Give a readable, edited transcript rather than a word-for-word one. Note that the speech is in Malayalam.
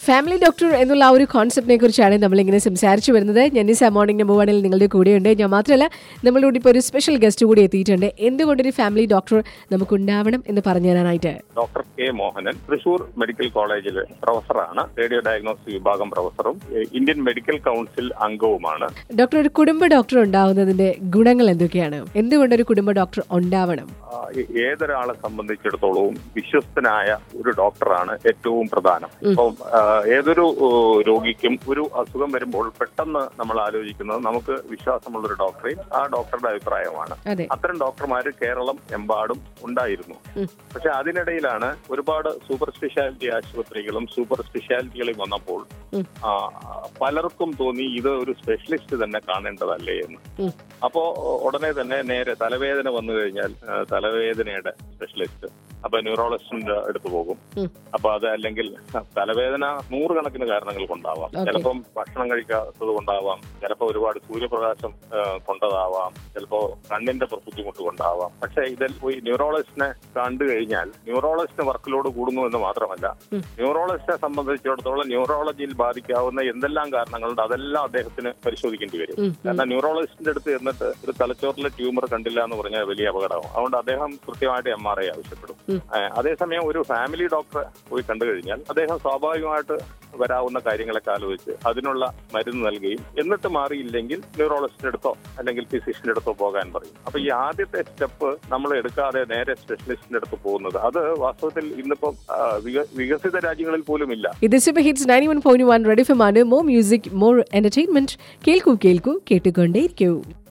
ഫാമിലി ഡോക്ടർ എന്നുള്ള ആ ഒരു കോൺസെപ്റ്റിനെ കുറിച്ചാണ് നമ്മളിങ്ങനെ സംസാരിച്ചു വരുന്നത്. ജെന്നിസ മോർണിംഗ് നമ്പർ 1 നിങ്ങളുടെ കൂടെയുണ്ട്. ഞാൻ മാത്രമല്ല, നമ്മളുടെ ഇപ്പോൾ ഒരു സ്പെഷ്യൽ ഗസ്റ്റ് കൂടി എത്തിയിട്ടുണ്ട്. എന്തുകൊണ്ടൊരു ഫാമിലി ഡോക്ടർ നമുക്കുണ്ടാവണം എന്ന് പറഞ്ഞു തരാനായിട്ട് doctor K Mohanan, Thrissur medical കോളേജിലെ പ്രൊഫസറാണ്. റേഡിയോ ഡയഗ്നോസ്റ്റിക് വിഭാഗം പ്രൊഫസറും ഇന്ത്യൻ മെഡിക്കൽ കൗൺസിൽ അംഗവുമാണ്. ഡോക്ടർ, ഒരു കുടുംബ ഡോക്ടർ ഉണ്ടാവുന്നതിന്റെ ഗുണങ്ങൾ എന്തൊക്കെയാണ്? എന്തുകൊണ്ടൊരു കുടുംബ ഡോക്ടർ ഉണ്ടാവണം? ഏതൊരാളെ സംബന്ധിച്ചിടത്തോളവും വിശ്വസ്തനായ ഒരു ഡോക്ടറാണ് ഏറ്റവും പ്രധാനം. ഇപ്പം ഏതൊരു രോഗിക്കും ഒരു അസുഖം വരുമ്പോൾ പെട്ടെന്ന് നമ്മൾ ആലോചിക്കുന്നത് നമുക്ക് വിശ്വാസമുള്ള ഒരു ഡോക്ടറെയും ആ ഡോക്ടറുടെ അഭിപ്രായമാണ്. അത്തരം ഡോക്ടർമാര് കേരളം എമ്പാടും ഉണ്ടായിരുന്നു. പക്ഷെ അതിനിടയിലാണ് ഒരുപാട് സൂപ്പർ സ്പെഷ്യാലിറ്റി ആശുപത്രികളും സൂപ്പർ സ്പെഷ്യാലിറ്റികളും വന്നപ്പോൾ പലർക്കും തോന്നി ഇത് ഒരു സ്പെഷ്യലിസ്റ്റ് തന്നെ കാണേണ്ടതല്ലേ എന്ന്. അപ്പോ ഉടനെ തന്നെ നേരെ തലവേദന വന്നു കഴിഞ്ഞാൽ തലവേദനയുടെ സ്പെഷ്യലിസ്റ്റ്, അപ്പൊ ന്യൂറോളജിസ്റ്റിന്റെ അടുത്ത് പോകും. അപ്പൊ അത് അല്ലെങ്കിൽ തലവേദന നൂറുകണക്കിന് കാരണങ്ങൾ കൊണ്ടാവാം. ചിലപ്പം ഭക്ഷണം കഴിക്കാത്തത് കൊണ്ടാവാം, ചിലപ്പോ ഒരുപാട് സൂര്യപ്രകാശം കൊണ്ടതാവാം, ചിലപ്പോ കണ്ണിന്റെ ബുദ്ധിമുട്ട് കൊണ്ടാവാം. പക്ഷെ ഇതിൽ പോയി ന്യൂറോളജിസ്റ്റിനെ കണ്ടു കഴിഞ്ഞാൽ ന്യൂറോളജിസ്റ്റിന് വർക്ക് ലോഡ് കൂടുന്നു എന്ന് മാത്രമല്ല, ന്യൂറോളജിസ്റ്റിനെ സംബന്ധിച്ചിടത്തോളം ന്യൂറോളജിയിൽ ബാധിക്കാവുന്ന എന്തെല്ലാം കാരണങ്ങളുണ്ട് അതെല്ലാം അദ്ദേഹത്തിന് പരിശോധിക്കേണ്ടി വരും. കാരണം ന്യൂറോളജിസ്റ്റിന്റെ അടുത്ത് എന്നിട്ട് ഒരു തലച്ചോറിലെ ട്യൂമർ കണ്ടില്ല എന്ന് പറഞ്ഞാൽ വലിയ അപകടമാവും. അതുകൊണ്ട് അദ്ദേഹം കൃത്യമായിട്ട് MRI ആവശ്യപ്പെടും. അതേസമയം ഒരു ഫാമിലി ഡോക്ടറെ പോയി കണ്ടു കഴിഞ്ഞാൽ അദ്ദേഹം സ്വാഭാവികമായിട്ട് വരാവുന്ന കാര്യങ്ങളൊക്കെ ആലോചിച്ച് അതിനുള്ള മരുന്ന് നൽകുകയും എന്നിട്ട് മാറിയില്ലെങ്കിൽ ന്യൂറോളജിസ്റ്റിന്റെ അടുത്തോ അല്ലെങ്കിൽ ഫിസിഷ്യന്റെ അടുത്തോ പോകാൻ പറയും. അപ്പൊ ഈ ആദ്യത്തെ സ്റ്റെപ്പ് നമ്മൾ എടുക്കാതെ നേരെ സ്പെഷ്യലിസ്റ്റിന്റെ അടുത്ത് പോകുന്നത് അത് വാസ്തവത്തിൽ ഇന്നിപ്പം വികസിത രാജ്യങ്ങളിൽ പോലും ഇല്ല. ഇത് സൂപ്പർ ഹിറ്റ്സ് 91.1 റെഡ് എഫ്എം ആണ്. More music, more entertainment. കേൾക്കൂ കേൾക്കൂ, കേട്ടുകൊണ്ടേയിരിക്കൂ.